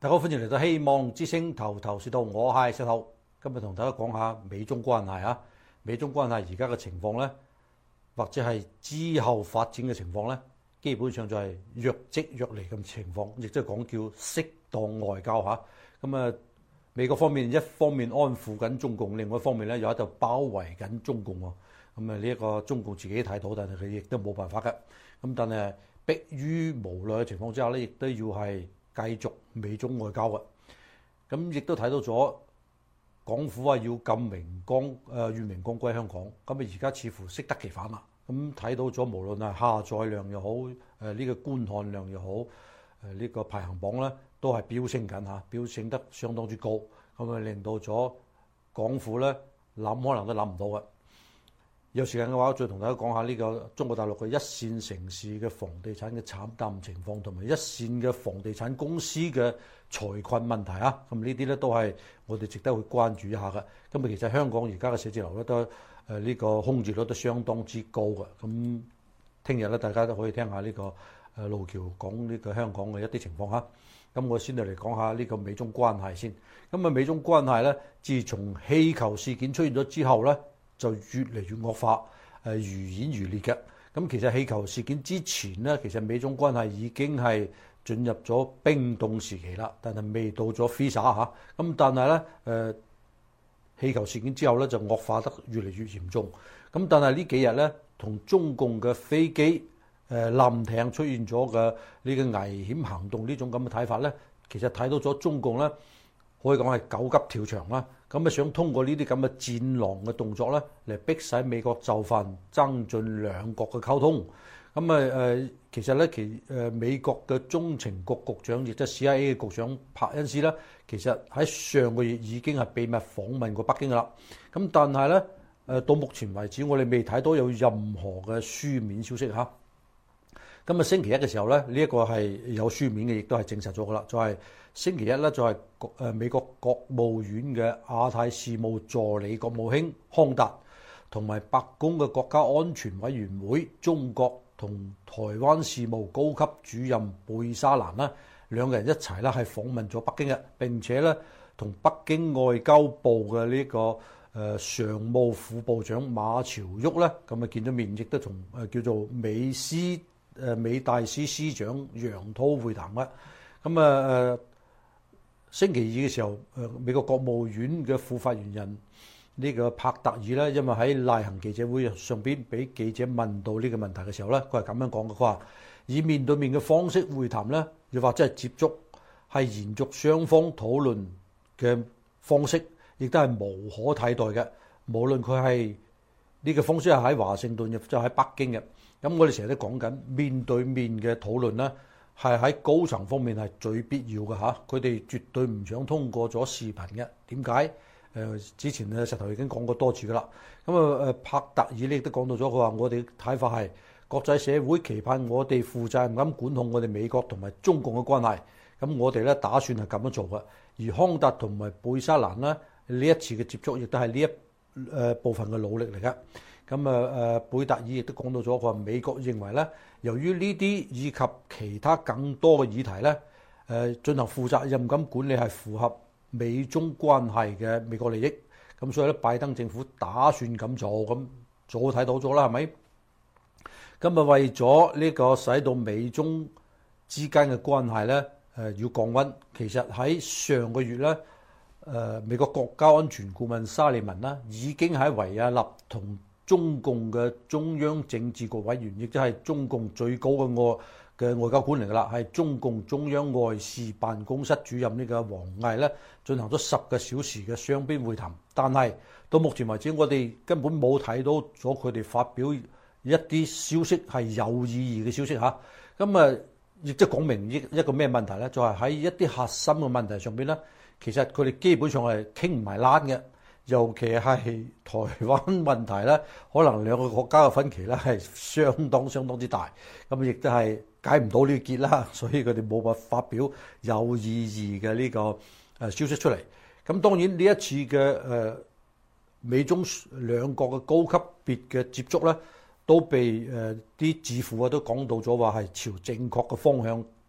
大家好，歡迎嚟到希望之聲頭頭是道，我係石頭。今日同大家講下美中關係啊。美中關係而家嘅情況呢，或者係之後發展嘅情況呢，基本上就係若即若離咁情況，亦即係講叫適當外交嚇。美國方面一方面安撫緊中共，另外一方面咧又喺度包圍緊中共喎。呢一個中共自己睇到，但係佢亦都冇辦法嘅。但係迫於無奈嘅情況之下咧，亦都要係繼續美中外交嘅。亦都睇到咗港府要禁願明光歸香港。而家似乎適得其反啦。睇到咗無論係下載量又好，呢個觀看量又好，呢個排行榜咧都係飆升緊嚇，飆升得相當之高。令到咗港府咧諗可能都諗唔到嘅。有時間嘅話，我再同大家講下呢個中國大陸嘅一線城市嘅房地產嘅慘淡情況，同埋一線嘅房地產公司嘅財困問題啊。呢啲咧都係我哋值得去關注一下嘅。其實香港而家嘅寫字樓咧都呢個空置率都相當之高嘅。聽日咧大家都可以聽下呢個路橋講呢個香港嘅一啲情況嚇。我先嚟講下呢個美中關係先。美中關係咧，自從氣球事件出現咗之後咧，就越嚟越惡化，如演如烈嘅。其實氣球事件之前咧，其實美中關係已經係進入咗冰凍時期啦，但係未到咗 freeze 嚇。但係咧，氣球事件之後咧就惡化得越嚟越嚴重。但係呢幾日咧，同中共嘅飛機、艦艇出現咗嘅呢個危險行動呢種咁嘅睇法咧，其實睇到咗中共咧可以講係狗急跳牆啦。想通過呢啲咁嘅戰狼嘅動作咧，嚟迫使美國就範，增進兩國嘅溝通。其實咧，美國嘅中情局局長，亦即係 CIA 嘅局長柏恩斯咧，其實喺上個月已經係秘密訪問過北京噶啦。但係咧，到目前為止，我哋未睇到有任何嘅書面消息嚇。星期一嘅時候咧，呢一個係有書面嘅，亦都係證實咗噶啦。就係星期一咧，就係美國國務院嘅亞太事務助理國務卿康達，同埋白宮嘅國家安全委員會中國同台灣事務高級主任貝沙蘭啦，兩個人一齊咧係訪問咗北京嘅，並且咧同北京外交部嘅呢個常務副部長馬朝旭咧見咗面，亦都同叫做美大司司長楊濤會談嘅。星期二嘅時候，美國國務院嘅副發言人呢個帕特爾咧，因為喺例行記者會上邊俾記者問到呢個問題嘅時候咧，佢係咁樣講嘅，佢話以面對面嘅方式會談咧，又或者係接觸，係延續雙方討論嘅方式，亦都係無可替代嘅。無論佢係呢個方式係喺華盛頓，亦就喺北京嘅。我哋成日都講緊面對面嘅討論咧，係喺高層方面係最必要嘅嚇。佢哋絕對唔想通過咗視頻嘅。點解？之前石頭已經講過多次噶啦。帕特爾亦都講到咗，佢話我哋睇法係國際社會期盼我哋負責任咁管控我哋美國同埋中共嘅關係。我哋咧打算係咁樣做嘅。而康達同埋貝沙蘭呢一次嘅接觸，亦都係呢一部分嘅努力嚟嘅。貝特爾亦都講到咗，佢話美國認為咧，由於呢啲以及其他更多嘅議題咧，進行負責任咁管理係符合美中關係嘅美國利益。所以咧，拜登政府打算咁做，早睇到咗啦，係咪？為咗呢個使到美中之間嘅關係咧，要降溫，其實喺上個月咧，美國國家安全顧問沙利文啦，已經喺維也納同中共嘅中央政治局委員，亦即係中共最高嘅外交官嚟㗎啦，係中共中央外事辦公室主任呢個王毅咧，進行咗10個小時嘅雙邊會談。但係到目前為止，我哋根本冇睇到咗佢哋發表一啲消息係有意義嘅消息嚇。亦即係講明一個咩問題咧？就係喺一啲核心嘅問題上邊咧，其實佢哋基本上係傾唔埋欄嘅。尤其係台灣問題咧，可能兩個國家嘅分歧咧係相當之大，亦都係解唔到呢個結啦，所以佢哋冇辦法發表有意義嘅呢個消息出嚟。當然呢一次嘅美中兩國嘅高級別嘅接觸咧，都被啲智庫都講到咗話係朝正確嘅方向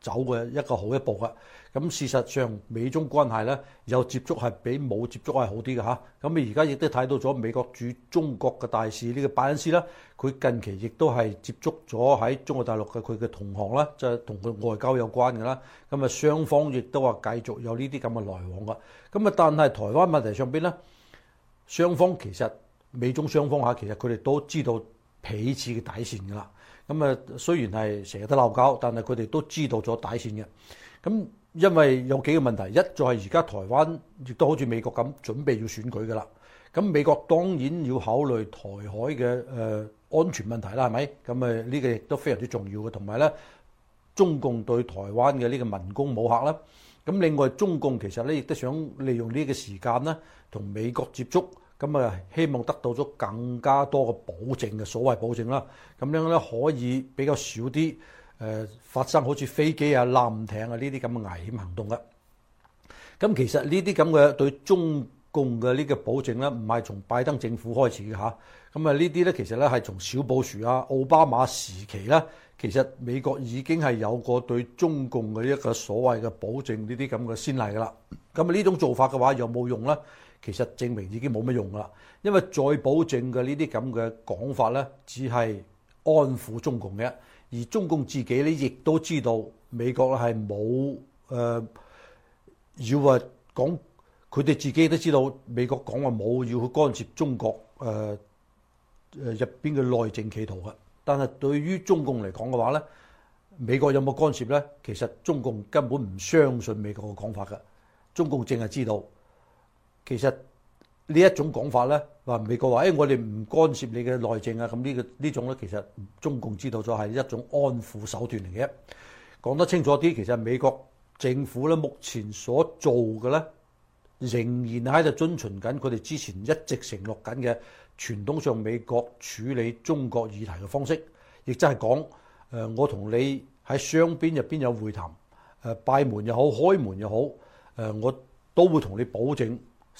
走嘅一個好一步嘅。咁事實上美中關係咧有接觸係比冇接觸係好啲嘅嚇。咁你而家亦都睇到咗美國駐中國嘅大使呢個拜恩斯啦，佢近期亦都係接觸咗喺中國大陸嘅佢嘅同行啦，就係同佢外交有關嘅啦。咁啊雙方亦都話繼續有呢啲咁嘅來往嘅。咁啊但係台灣問題上邊咧，雙方其實美中雙方嚇其實佢哋都知道彼此嘅底線㗎啦。咁啊雖然係成日都鬧交，但係佢哋都知道咗底線嘅。咁因為有幾個問題，一就係而家台灣亦都好似美國咁準備要選舉㗎啦。咁美國當然要考慮台海嘅安全問題啦，係咪？咁呢個亦都非常之重要嘅。同埋咧，中共對台灣嘅呢個文攻武嚇啦。咁另外中共其實咧亦都想利用呢個時間咧同美國接觸，咁啊希望得到咗更加多嘅保證嘅所謂保證啦。咁樣咧可以比較少啲發生好似飛機啊、艦艇啊呢啲咁嘅危險行動嘅。咁其實呢啲咁嘅對中共嘅呢個保證咧，唔係從拜登政府開始嘅嚇。咁啊呢啲咧其實咧係從小布殊啊、奧巴馬時期咧，其實美國已經係有過對中共嘅一個所謂嘅保證呢啲咁嘅先例㗎啦。咁啊呢種做法嘅話有冇用咧？其實證明已經冇乜用㗎啦。因為再保證嘅呢啲咁嘅講法咧，只係安撫中共嘅。而中共自己咧，亦都知道美國咧係冇要話講，佢哋自己都知道美國講話冇要去干涉中國入邊嘅內政企圖嘅。但係對於中共嚟講嘅話咧，美國有冇干涉咧？其實中共根本唔相信美國嘅講法嘅。中共淨係知道，其實呢一種講法咧，話美國話我哋唔干涉你嘅內政啊，咁呢種咧，其實中共知道咗係一種安撫手段嚟嘅。講得清楚啲，其實美國政府咧目前所做嘅咧，仍然喺度遵循緊佢哋之前一直承諾緊嘅傳統上美國處理中國議題嘅方式，亦即係講我同你喺雙邊入邊有會談，閉門又好，開門又好，我都會同你保證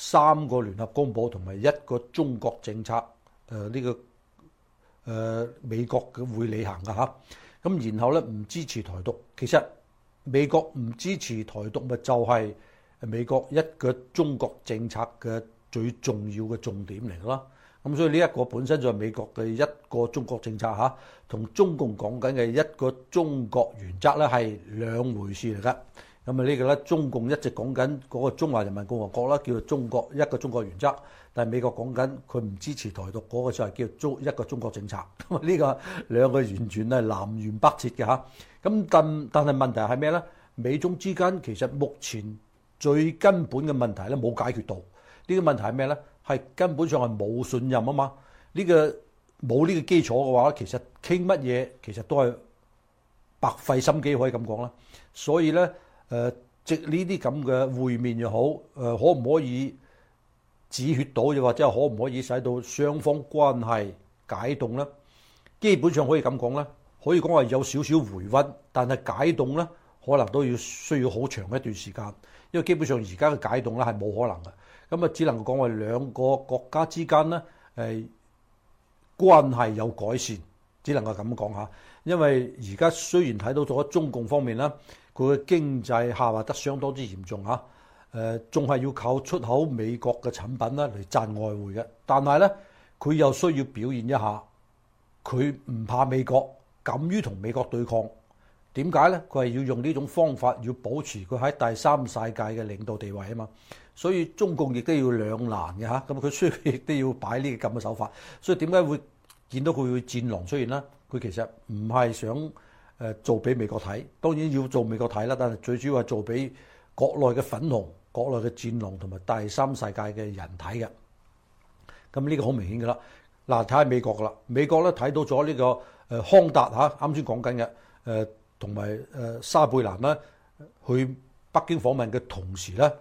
3個聯合公佈同埋1個中國政策，呢個美國嘅會履行㗎嚇。咁然後咧唔支持台獨，其實美國唔支持台獨咪就係美國一個中國政策嘅最重要嘅重點嚟㗎啦。咁所以呢一個本身就係美國嘅一個中國政策嚇，同中共講緊嘅一個中國原則咧係兩回事嚟㗎。咁啊呢個咧，中共一直講緊嗰個中華人民共和國啦，叫做中國一個中國原則。但係美國講緊佢唔支持台獨嗰個就係叫一個中國政策。呢個兩個完全係南轅北轍嘅嚇。咁但係問題係咩咧？美中之間其實目前最根本嘅問題咧冇解決到。呢個問題係咩咧？係根本上係冇信任啊嘛。呢個冇呢個基礎嘅話，其實傾乜嘢其實都係白費心機，可以咁講啦。所以咧。藉呢啲咁嘅會面又好，可唔可以止血到，又或者可唔可以使到雙方關係解凍咧？基本上可以咁講咧，可以講話有少少回溫，但係解凍咧，可能都需要好長一段時間，因為基本上而家嘅解凍咧係冇可能嘅。咁啊，只能講話兩個國家之間咧關係有改善，只能夠咁講下。因為而家雖然睇到咗中共方面啦。佢嘅經濟下滑得相當之嚴重嚇，仲係要靠出口美國嘅產品啦嚟賺外匯嘅。但係咧，佢又需要表現一下，佢唔怕美國，敢於同美國對抗。點解咧？佢係要用呢種方法，要保持佢喺第三世界嘅領導地位啊嘛。所以中共亦都要兩難嘅嚇，咁佢需要亦都要擺呢個咁嘅手法。所以點解會見到佢會戰狼出現啦？佢其實唔係想做俾美國睇，當然要做美國睇啦，但係最主要係做俾國內嘅粉紅、國內嘅戰狼同埋第三世界嘅人睇嘅。咁呢個好明顯㗎啦。嗱，睇下美國㗎啦，美國咧睇到咗呢個康達嚇，啱先講緊嘅同埋沙貝蘭啦，去北京訪問嘅同時咧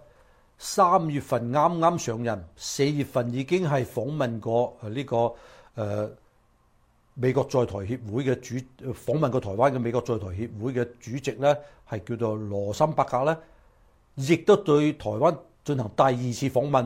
，3月份啱啱上任，4月份已經係訪問過呢個美國在台協會嘅訪問過台灣嘅美國在台協會嘅主席咧，係叫做羅森伯格咧，亦都對台灣進行第2次訪問咯。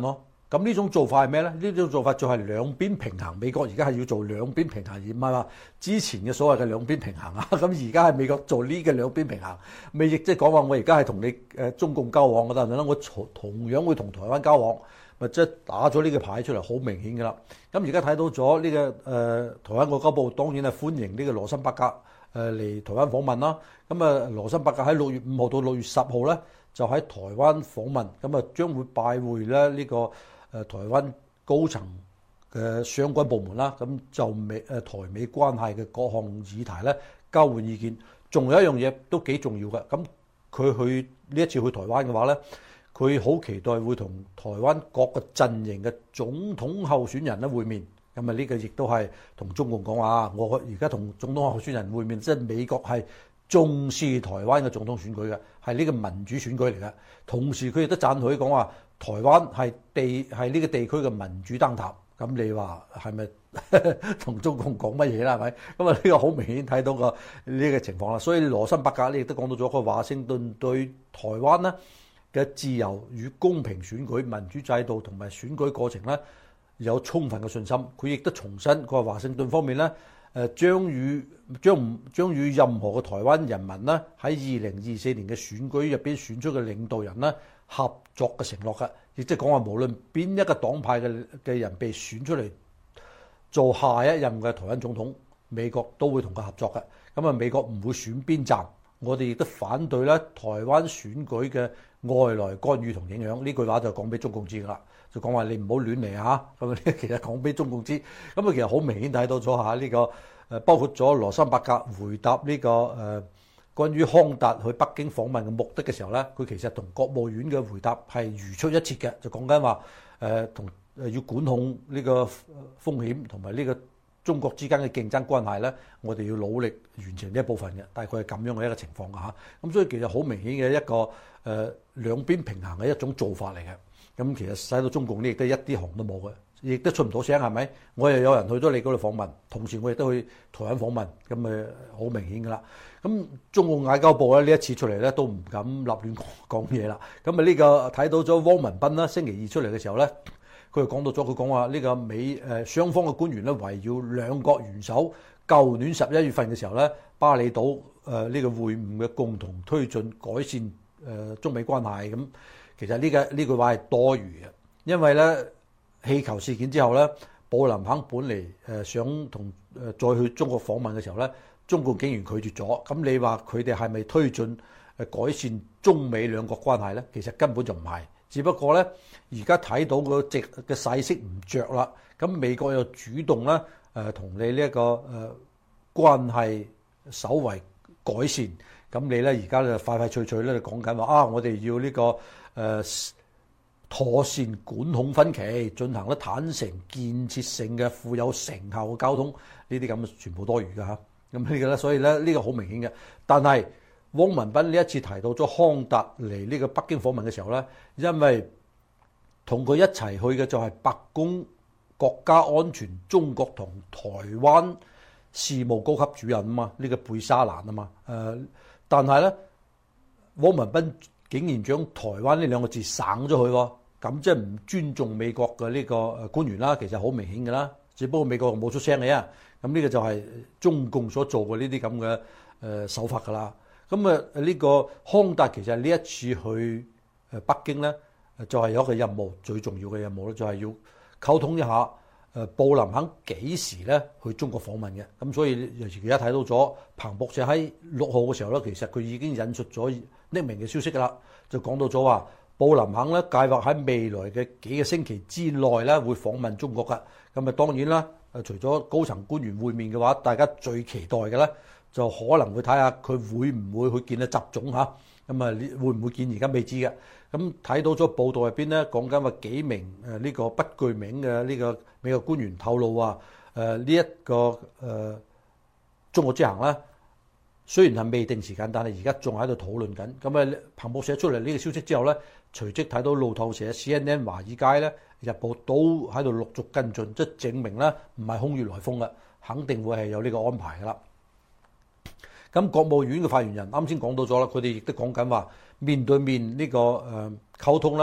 咁呢種做法係咩咧？呢種做法就係兩邊平衡。美國而家係要做兩邊平衡，而唔係話之前嘅所謂嘅兩邊平衡啊。咁而家係美國做呢個兩邊平衡，咪亦即係講話我而家係同你中共交往嘅，但係咧我同樣會同台灣交往，咪即係打咗呢個牌出嚟，好明顯㗎啦。咁而家睇到咗呢個台灣外交部當然係歡迎呢個羅森伯格嚟台灣訪問啦。咁羅森伯格喺6月5號到6月10號咧就喺台灣訪問，咁將會拜會咧呢個台灣高層嘅相關部門啦，咁就台美關係嘅各項議題咧交換意見。仲有一樣嘢都幾重要嘅，咁佢去呢一次去台灣嘅話咧，佢好期待會同台灣各個陣營嘅總統候選人咧會面。咁呢個亦都係同中共講話，我而家同總統候選人會面，即係美國係重視台灣嘅總統選舉嘅，係呢個民主選舉嚟嘅。同時佢亦都讚許講話，台灣係呢個地區嘅民主燈塔。咁你話係咪同中共講乜嘢啦？係咪？咁呢個好明顯睇到呢個情況啦。所以羅森伯格呢亦都講到咗，個華盛頓對台灣呢嘅自由與公平選舉、民主制度同埋選舉過程咧有充分嘅信心。佢亦都重申，佢話華盛頓方面咧將與任何嘅台灣人民咧喺2024年嘅選舉入邊選出嘅領導人咧合作嘅承諾嘅，亦即係講話無論邊一個黨派嘅人被選出嚟做下一任嘅台灣總統，美國都會同佢合作嘅。咁美國唔會選邊站，我哋亦都反對咧台灣選舉嘅外來干預同影響。呢句話就講俾中共知㗎啦，就講話你唔好亂嚟嚇。咁其實講俾中共知，其實好明顯睇到咗嚇呢個包括咗羅森伯格回答呢個關於康達去北京訪問嘅目的嘅時候咧，佢其實同國務院嘅回答係如出一轍嘅，就講緊話要管控呢個風險同埋呢個中國之間嘅競爭關係咧，我哋要努力完成呢一部分嘅，大概係咁樣嘅一個情況嚇。咁所以其實好明顯嘅一個兩邊平衡嘅一種做法嚟嘅。咁其實使到中共呢亦都一啲行都冇嘅，亦都出唔到聲，係咪？我又有人去咗你嗰度訪問，同時我亦都去台灣訪問，咁好明顯㗎啦。咁中共外交部咧呢一次出嚟咧都唔敢立亂講嘢啦。咁呢個睇到咗汪文斌啦，星期二出嚟嘅時候咧，佢就講到咗，佢講話呢個雙方嘅官員咧圍繞兩國元首舊年11月份嘅時候咧巴厘島呢個會晤嘅共同推進改善中美關係。咁其實呢句話係多餘嘅，因為咧氣球事件之後咧，布林肯本嚟想同再去中國訪問嘅時候咧，中共竟然拒絕咗。咁你話佢哋係咪推進改善中美兩國關係咧？其實根本就唔係，只不過咧而家睇到個嘅勢色唔着啦。咁美國又主動咧同你呢一個關係稍為改善。咁你咧而家就快快脆脆咧就講緊話我哋要呢個妥善管控分歧，進行坦誠、建設性嘅、富有成效嘅交通，呢啲咁全部多餘㗎嚇。咁呢個咧，所以咧呢個好明顯嘅。但係汪文斌呢一次提到咗康達嚟呢個北京訪問嘅時候咧，因為同佢一齊去嘅就係白宮國家安全中國同台灣事務高級主任啊嘛，呢個貝沙蘭啊嘛。但係咧，汪文斌竟然將台灣呢兩個字省咗佢喎，咁即係唔尊重美國嘅呢個官員啦。其實好明顯嘅啦，只不過美國冇出聲嘅啫。咁呢個就係中共所做嘅呢啲咁嘅手法㗎啦。咁呢個康達其實呢一次去北京咧，就係有一個任務，最重要嘅任務咧，就係要溝通一下布林肯幾時咧去中國訪問嘅。咁所以而家睇到咗彭博社喺6號嘅時候咧，其實佢已經引述咗匿名嘅消息㗎啦，就講到咗話布林肯咧計劃喺未來嘅幾個星期之內咧會訪問中國㗎。咁當然啦，除咗高層官員會面嘅話，大家最期待嘅咧就可能會睇下佢會唔會去見習總嚇。咁會唔會見而家未知嘅。咁睇到咗報道入邊咧講緊話幾名呢個不具名嘅呢個美國官員透露話呢一個中國之行咧，雖然係未定時間，但係而家仲喺度討論緊。咁彭博社出嚟呢個消息之後咧，隨即睇到路透社、CNN、華爾街咧、日報都喺度陸續跟進，即係證明咧唔係空穴來風嘅，肯定會係有呢個安排㗎啦。咁國務院嘅發言人啱先講到咗啦，佢哋亦都講緊話面對面呢個溝通啦，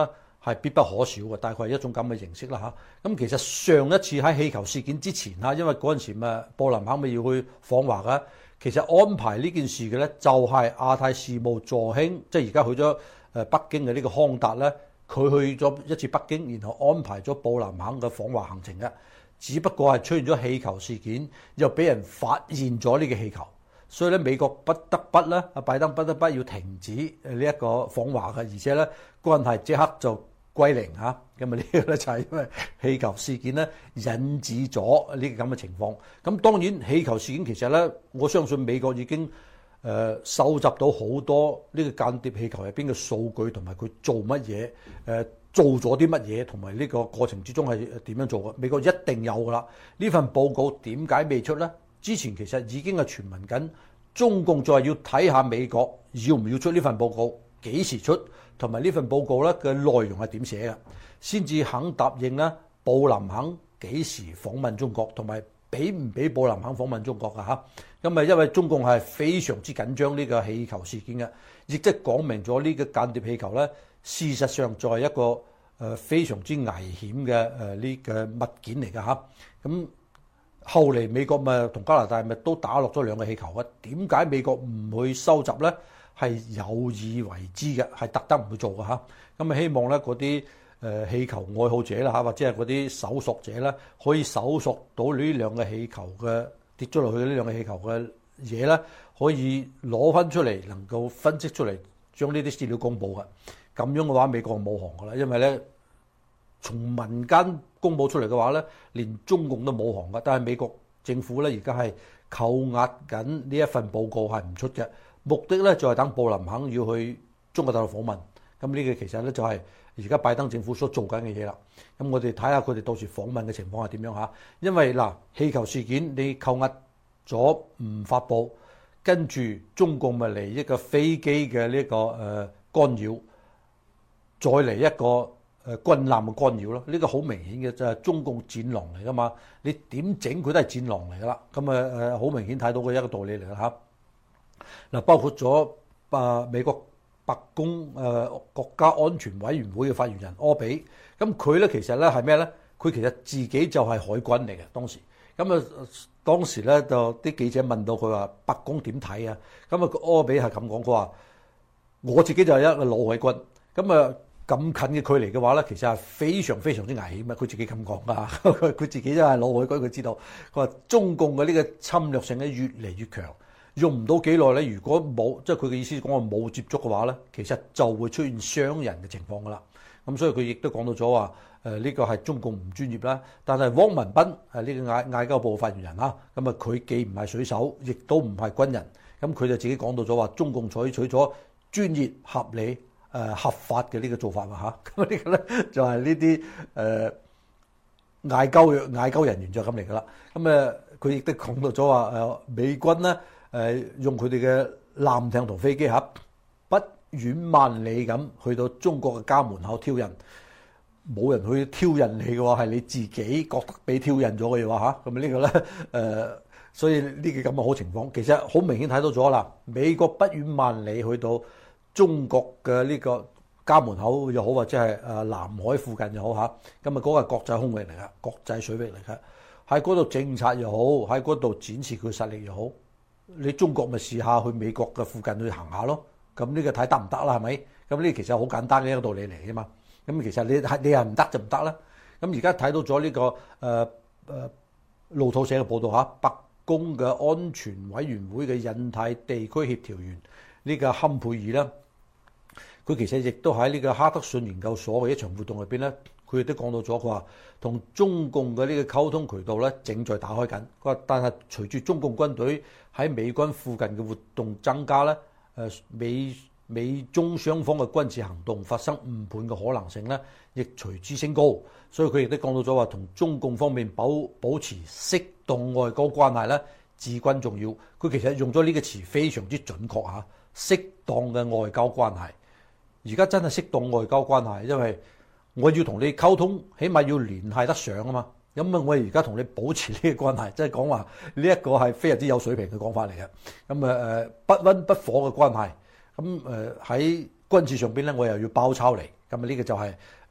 係必不可少嘅，大概係一種咁嘅形式啦嚇。咁其實上一次喺氣球事件之前嚇，因為嗰陣時布林肯咪要去訪華嘅，其實安排呢件事嘅咧就係亞太事務助卿，即係而家去咗北京嘅呢個康達咧，佢去咗一次北京，然後安排咗布林肯嘅訪華行程嘅。只不過係出現咗氣球事件，又俾人發現咗呢個氣球，所以咧美國不得不咧，阿拜登不得不要停止呢一個訪華嘅，而且咧關係即刻就歸零嚇。咁啊呢個咧就係因為氣球事件咧引致咗呢個咁嘅情況。咁當然氣球事件其實咧，我相信美國已經收集到好多呢個間諜氣球入邊嘅數據同埋佢做乜嘢做咗啲乜嘢，同埋呢個過程之中係點樣做嘅？美國一定有㗎啦。呢份報告點解未出呢？之前其實已經係傳聞緊，中共再要睇下美國要唔要出呢份報告，幾時出，同埋呢份報告咧嘅內容係點寫嘅，先至肯答應咧布林肯幾時訪問中國，同埋俾唔俾布林肯訪問中國㗎嚇。咁因為中共係非常之緊張呢個氣球事件嘅，亦即係講明咗呢個間諜氣球咧。事實上，就係一個非常之危險嘅呢個物件嚟㗎嚇。咁後嚟美國咪同加拿大咪都打落咗兩個氣球嘅。點解美國唔去收集咧？係有意為之嘅，係特登唔去做㗎嚇。咁啊希望咧嗰啲氣球愛好者啦嚇，或者係嗰啲搜索者咧，可以搜索到呢兩個氣球嘅跌咗落去呢兩個氣球嘅嘢咧，可以攞翻出嚟，能夠分析出嚟，將呢啲資料公佈嘅。咁樣嘅話，美國冇行㗎啦，因為咧從民間公佈出嚟嘅話咧，連中共都冇行㗎。但係美國政府咧而家係扣押緊呢一份報告係唔出嘅，目的咧就係等布林肯要去中國大陸訪問。咁呢個其實咧就係而家拜登政府所做緊嘅嘢啦。咁我哋睇下佢哋到時訪問嘅情況係點樣嚇。因為嗱氣球事件你扣押咗唔發佈，跟住中共咪嚟一個飛機嘅呢個干擾。再嚟一個軍艦嘅干擾咯，呢個好明顯嘅就係中共戰狼嚟噶嘛，你點整佢都係戰狼嚟噶啦，咁好明顯睇到嘅一個道理嚟啦嚇。嗱，包括咗美國白宮國家安全委員會嘅發言人柯比，咁佢咧其實咧係咩咧？佢其實自己就係海軍嚟嘅當時，當時咧就啲記者問到佢話白宮點睇啊？咁柯比係咁講，佢話我自己就係一個老海軍，咁近嘅距離嘅話咧，其實係非常非常之危險啊！佢自己咁講㗎，佢自己真係老海軍，佢知道佢話中共嘅呢個侵略性咧越嚟越強，用唔到幾耐咧，如果冇即係佢嘅意思講話冇接觸嘅話咧，其實就會出現傷人嘅情況㗎啦。咁所以佢亦都講到咗話呢個係中共唔專業啦。但係汪文斌呢個外交部發言人啦，咁佢既唔係水手，亦都唔係軍人，咁佢就自己講到咗話中共採取咗專業合理。合法嘅呢個做法啊嚇，咁呢個咧就係呢啲外交人員就咁嚟噶啦。咁佢亦都講到咗話美軍咧用佢哋嘅艦艇同飛機不遠萬里咁去到中國嘅家門口挑釁，冇人去挑釁你嘅話，係你自己覺得被挑釁咗嘅話嚇。咁呢個咧所以呢個咁嘅好情況，其實好明顯睇到咗啦。美國不遠萬里去到中國嘅呢個家門口又好，或者係南海附近又好嚇，咁嗰個係國際空域嚟㗎，國際水域嚟㗎，喺嗰度政策又好，喺嗰度展示佢實力又好，你中國咪試下去美國嘅附近去行下咯，咁呢個睇得唔得啦？係咪？咁呢其實好簡單嘅一個道理嚟啫嘛。咁其實你係唔得就唔得啦。咁而家睇到咗呢個路透社嘅報導嚇，白宮嘅安全委員會嘅印太地區協調員呢個坎佩爾啦。佢其實亦都喺呢個哈德遜研究所嘅一場活動入邊咧，佢亦都講到咗，佢話同中共嘅呢個溝通渠道咧正在打開緊。佢話但係隨住中共軍隊喺美軍附近嘅活動增加咧，美中雙方嘅軍事行動發生誤判嘅可能性咧，亦隨之升高。所以佢亦都講到咗話，同中共方面保持適當外交關係咧，至關重要。佢其實用咗呢個詞非常之準確嚇，適當嘅外交關係。而家真係適當外交關係，因為我要同你溝通，起碼要聯繫得上啊嘛。咁我而家同你保持呢個關係，即係講話呢一個係非常之有水平嘅講法嚟嘅。咁不溫不火嘅關係。咁喺軍事上邊咧，我又要包抄嚟。咁呢個就係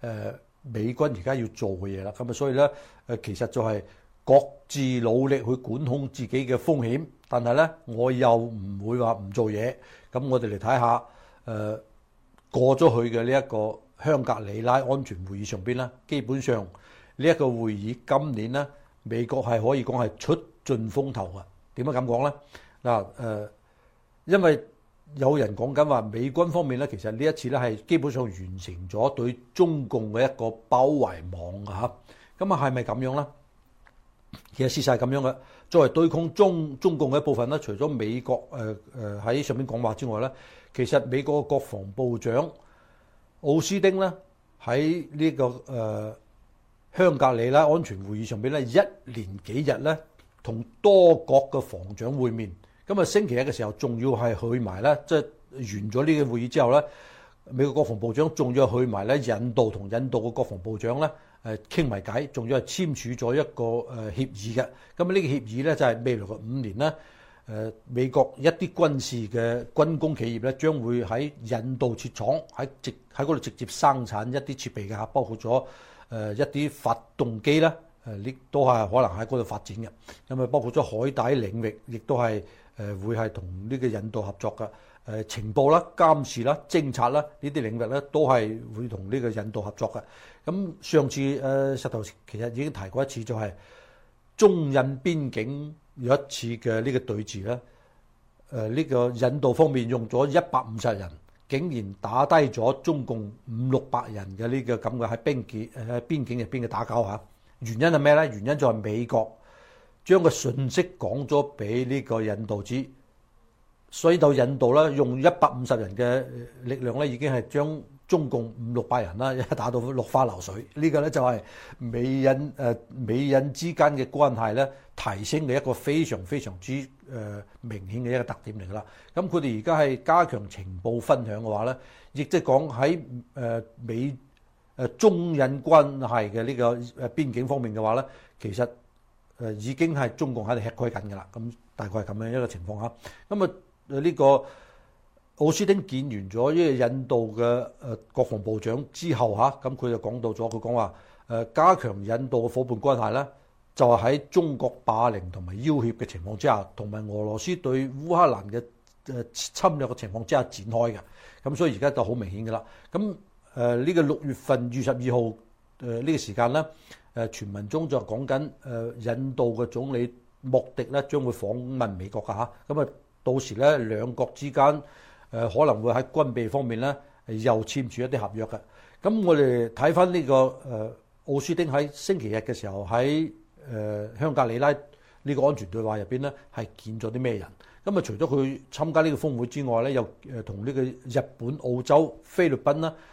美軍而家要做嘅嘢啦。咁啊，所以咧其實就係各自努力去管控自己嘅風險，但係咧我又唔會話唔做嘢。咁我哋嚟睇下過咗去嘅呢一個香格里拉安全會議上邊咧，基本上呢一個會議今年咧美國係可以講係出盡風頭嘅。點解咁講咧？嗱因為有人講緊話美軍方面咧，其實呢一次咧係基本上完成咗對中共嘅一個包圍網㗎嚇。咁啊係咪咁樣咧？其實事實係咁樣嘅。作為對抗中共嘅一部分咧，除咗美國喺上面講話之外咧，其實美國嘅國防部長奧斯汀咧喺呢個香格里拉安全會議上邊咧，一連幾日咧同多國嘅防長會面。咁啊星期一嘅時候，仲要係去埋咧，即係完咗呢個會議之後咧，美國國防部長仲要去埋咧印度，同印度嘅國防部長咧傾埋偈，仲要係簽署咗一個協議嘅。咁啊呢個協議咧就係未來嘅5年咧，美國一啲軍事嘅軍工企業咧將會喺印度設廠，喺嗰度直接生產一啲設備嘅，包括咗一啲發動機啦，呢都係可能喺嗰度發展嘅。咁啊包括咗海底領域，亦都係會係同呢個印度合作嘅。情報啦、監視啦、偵察啦呢啲領域咧，都係會同呢個印度合作嘅。咁上次石頭其實已經提過一次，就係中印邊境有一次嘅呢個對峙咧。呢個印度方面用咗150人，竟然打低咗中共500-600人嘅呢個咁嘅喺邊境入邊嘅打交嚇。原因係咩咧？原因就係美國將個訊息講咗俾呢個印度知。所以到印度咧，用150人嘅力量咧，已經係將中共500-600人啦，打到落花流水。呢個咧就係美印之間嘅關係咧提升嘅一個非常非常之明顯嘅一個特點嚟㗎啦。咁佢哋而家係加強情報分享嘅話咧，亦即係講喺中印關係嘅呢個邊境方面嘅話咧，其實已經係中共喺度吃虧緊㗎啦。咁大概係咁樣一個情況嚇。咁啊〜呢個奧斯汀見完咗呢個印度嘅國防部長之後嚇，咁佢就講到咗，佢講話加強印度嘅伙伴關係咧，就係喺中國霸凌同埋要挾嘅情況之下，同埋俄羅斯對烏克蘭嘅侵略嘅情況之下展開嘅。咁所以而家就好明顯㗎啦。咁呢個6月份22號呢個時間咧，傳聞中就講緊印度嘅總理莫迪咧將會訪問美國㗎嚇。咁啊〜到時咧，兩國之間可能會喺軍備方面咧又簽署一啲合約嘅。咁我哋睇翻呢個奧斯汀喺星期日嘅時候喺香格里拉呢個安全對話入邊咧係見咗啲咩人？咁啊，除咗佢參加呢個峰會之外咧，又同呢個日本、澳洲、菲律賓啦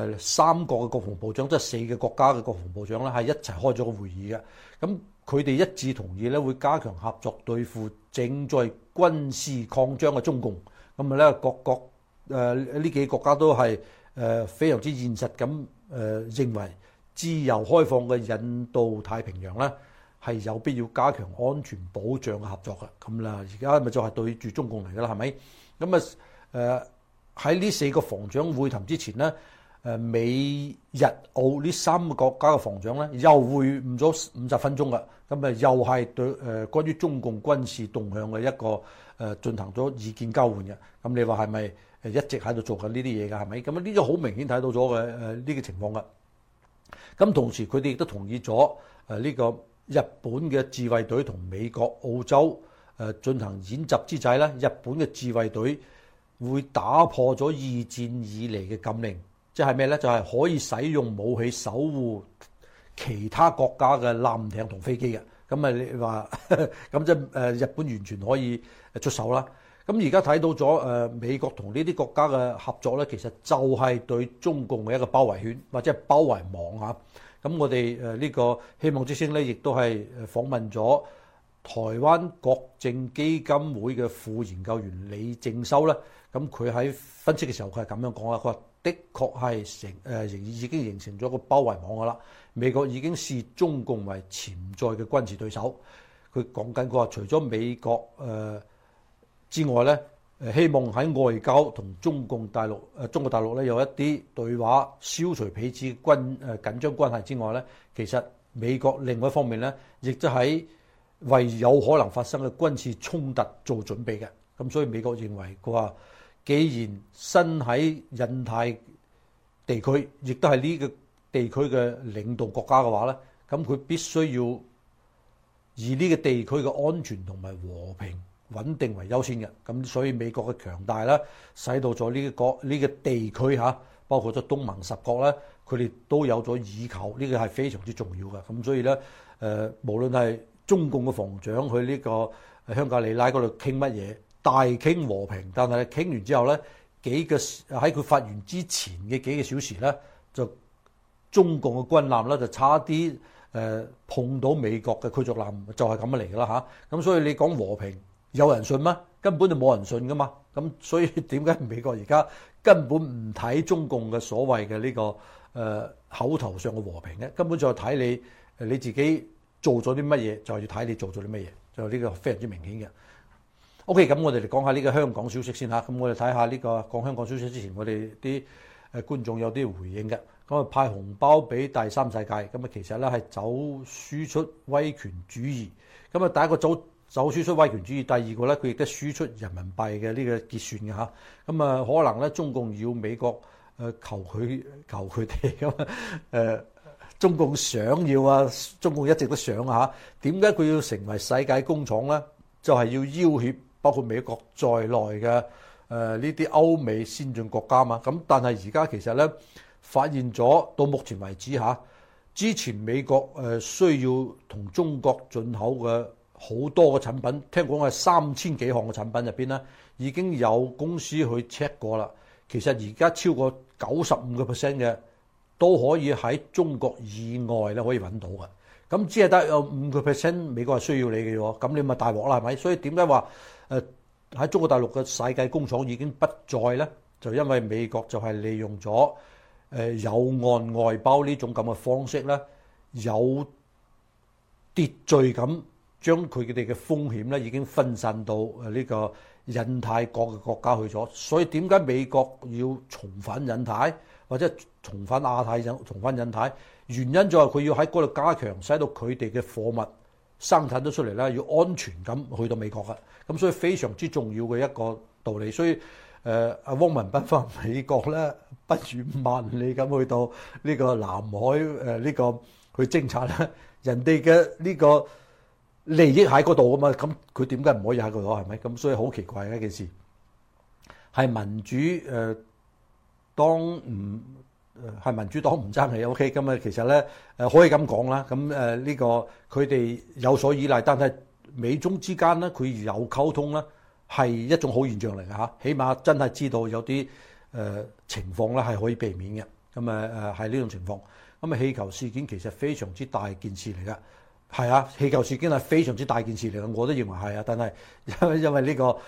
3國嘅國防部長，即係4個國家嘅國防部長啦，係一齊開咗個會議嘅。咁佢哋一致同意咧，會加強合作對付正在軍事擴張嘅中共。咁啊咧，各國呢幾個國家都係非常之現實咁認為自由開放嘅印度太平洋咧係有必要加強安全保障嘅合作嘅。咁啦，而家咪就係對住中共嚟㗎啦，係咪？咁啊喺呢4個防長會談之前咧。美日澳呢3個國家嘅防長咧，又會晤咗50分鐘㗎。咁啊，又係對關於中共軍事動向嘅一個進行咗意見交換嘅。咁你話係咪一直喺度做緊呢啲嘢㗎？係咪？咁啊，呢個好明顯睇到咗嘅呢個情況㗎。咁同時佢哋亦都同意咗呢個日本嘅自衛隊同美國、澳洲進行演習之際咧，日本嘅自衛隊會打破咗2戰以嚟嘅禁令。即係咩咧？就係可以使用武器守護其他國家嘅艦艇同飛機嘅。咁啊，你話咁即係日本完全可以出手啦。咁而家睇到咗美國同呢啲國家嘅合作咧，其實就係對中共嘅一個包圍圈或者係包圍網嚇。咁我哋呢個希望之星咧，亦都係訪問咗台灣國政基金會嘅副研究員李正修咧。咁佢喺分析嘅時候，佢係咁樣講啦，佢話的確係已經形成咗個包圍網㗎啦。美國已經視中共為潛在嘅軍事對手。佢講緊佢話，除咗美國之外咧， 希望喺外交同中國大陸咧有一啲對話，消除彼此緊張關係之外咧，其實美國另外一方面咧，亦都喺為有可能發生嘅軍事衝突做準備嘅。咁所以美國認為佢話，既然身喺印太地區，亦都係呢個地區嘅領導國家嘅話咧，咁佢必須要以呢個地區嘅安全同埋和平穩定為優先嘅。咁所以美國嘅強大咧，使到咗呢個地區嚇，包括咗東盟十國咧，佢哋都有咗倚靠，呢個係非常之重要嘅。咁所以咧，無論係中共嘅防長去呢個香格里拉嗰度傾乜嘢，大傾和平，但係傾完之後咧，喺佢發言之前嘅幾個小時咧，就中共嘅軍艦咧就差啲碰到美國嘅驅逐艦，就係咁樣嚟㗎啦嚇。咁所以你講和平，有人信咩？根本就冇人信㗎嘛。咁所以點解美國而家根本唔睇中共嘅所謂嘅呢個口頭上嘅和平咧？根本就係睇你自己做咗啲乜嘢，就係要睇你做咗啲乜嘢，就呢個非常之明顯嘅。OK，咁我哋嚟講下呢個香港消息先嚇。咁我哋睇下呢個講香港消息之前，我哋啲觀眾有啲回應嘅。咁啊派紅包俾第三世界，咁啊其實咧係走輸出威權主義。咁啊第一個走輸出威權主義，第二個咧佢亦都輸出人民幣嘅呢個結算嘅嚇。咁啊可能咧中共要美國求佢哋咁中共想要啊，中共一直都想嚇。點解佢要成為世界工廠咧？就係要要挾包括美國在內嘅呢啲歐美先進國家嘛。咁但係而家其實咧發現咗，到目前為止嚇，之前美國需要同中國進口嘅好多嘅產品，聽講係3000幾項嘅產品入邊咧，已經有公司去 check 過啦。其實而家超過95% 嘅都可以喺中國以外咧可以揾到嘅。咁只係得有5% 美國係需要你嘅喎，咁你咪大鑊啦，係咪？所以點解話喺中國大陸嘅世界工廠已經不在咧？就因為美國就係利用咗有岸外包呢種咁嘅方式咧，有秩序咁將佢哋嘅風險咧已經分散到呢個印太各嘅國家去咗。所以點解美國要重返印太或者重返亞太、重返印太？原因就係佢要喺嗰度加強，使到佢哋嘅貨物生產得出嚟咧，要安全咁去到美國嘅。咁所以非常之重要嘅一個道理。所以阿汪文斌翻美國咧，不遠萬里咁去到呢個南海呢個去偵察咧，人哋嘅呢個利益喺嗰度啊嘛。咁佢點解唔可以喺嗰度？係咪？咁所以好奇怪嘅一件事，係民主黨唔。係民主黨唔爭氣 ，OK， 咁啊其實咧可以咁講啦，咁呢個佢哋有所依賴，但係美中之間咧佢有溝通咧係一種好現象嚟嘅嚇，起碼真係知道有啲情況咧係可以避免嘅，咁係呢種情況。咁啊氣球事件其實非常之大件事嚟㗎，係啊，氣球事件係非常之大件事嚟㗎，我都認為係啊，但係因為呢個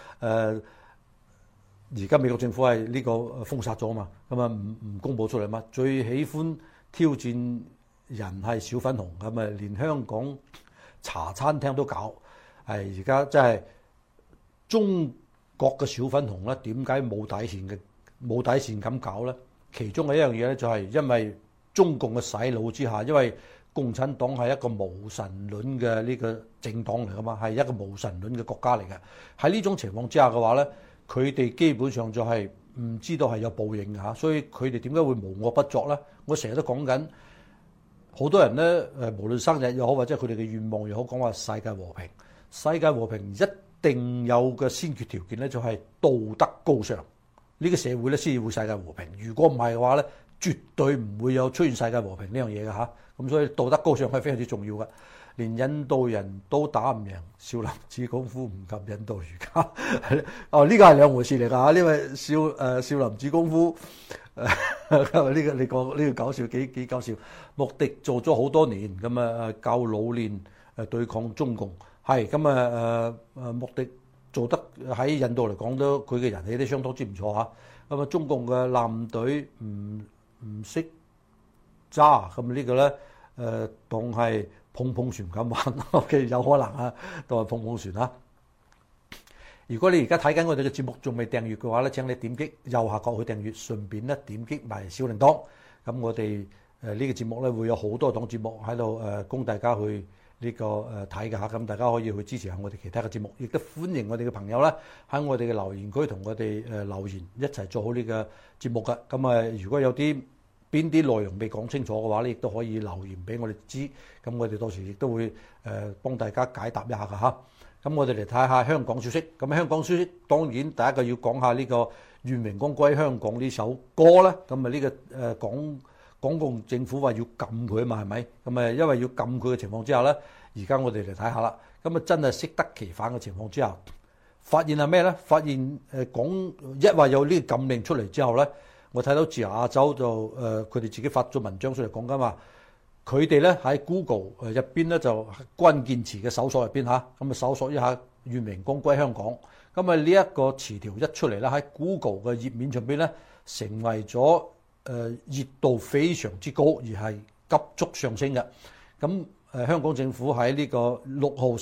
而家美國政府係呢個封殺咗嘛，咁啊唔公佈出嚟嘛。最喜歡挑戰人係小粉紅，咁啊連香港茶餐廳都搞，係而家真係中國嘅小粉紅咧，點解冇底線咁搞咧？其中嘅一樣嘢咧，就係因為中共嘅洗腦之下，因為共產黨係一個無神論嘅呢個政黨嚟噶嘛，係一個無神論嘅國家嚟嘅。喺呢種情況之下嘅話咧，佢哋基本上就係唔知道係有報應嘅嚇，所以佢哋點解會無惡不作咧？我成日都講緊，好多人咧無論生日又好，或者佢哋嘅願望又好，講話世界和平。世界和平一定有嘅先決條件咧，就係道德高尚。呢個社會咧先至會世界和平。如果唔係嘅話咧，絕對唔會有出現世界和平呢樣嘢嘅嚇。咁所以道德高尚係非常之重要嘅。連印度人都打唔贏少林寺功夫，唔及印度瑜伽。哦，呢個係兩回事嚟㗎嚇。因為少林寺功夫呢個你講呢個搞笑幾搞笑。穆迪做咗好多年咁啊，教老練對抗中共係咁啊穆迪做得喺印度嚟講都佢嘅人氣都相當之唔錯嚇。咁啊中共嘅艦隊唔識揸，咁呢個咧當係碰碰船咁玩，OK 有可能啊，當係碰碰船啊。 如果你而家睇緊我哋嘅節目仲未訂閱嘅話咧，請你點擊右下角去訂閱，順便咧點擊埋小鈴鐺。咁我哋呢個節目咧會有好多檔節目喺度供大家去呢個睇嘅嚇，咁大家可以去支持下我哋其他嘅節目，亦都歡迎我哋嘅朋友咧喺我哋嘅留言區同我哋留言一齊做好呢個節目㗎。咁如果有邊啲內容未講清楚嘅話咧，亦都可以留言俾我哋知，咁我哋到時亦都會幫大家解答一下㗎嚇。咁我哋嚟睇下香港消息。咁香港消息當然第一個要講下呢個《願榮光歸香港》呢首歌啦。咁呢個港共政府話要禁佢啊嘛，係咪？咁因為要禁佢嘅情況之下咧，而家我哋嚟睇下啦。咁真係適得其反嘅情況之下，發現係咩咧？發現一話有呢個禁令出嚟之後咧，我睇到自由亞洲就佢哋自己發咗文章出嚟講緊話。佢哋咧喺 Google 入邊咧就關鍵詞嘅搜索入邊嚇，咁搜索一下願榮光歸香港，咁呢一個詞條一出嚟咧喺 Google 嘅頁面上邊咧成為咗熱度非常之高，而係急速上升嘅。咁香港政府喺呢個6號